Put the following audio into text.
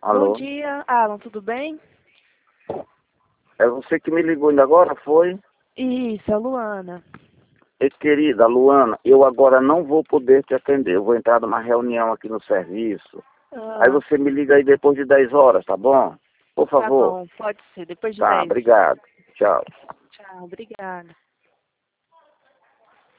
Bom Alô? dia, Alan, tudo bem? É você que me ligou ainda agora, foi? Isso, a Luana. Querida Luana, eu agora não vou poder te atender. Eu vou entrar numa reunião aqui no serviço. Aí Ah, você me liga aí depois de 10 horas, tá bom? Por tá favor. bom, pode ser, depois de Tá, 10. obrigado. Tchau. Tchau, obrigada.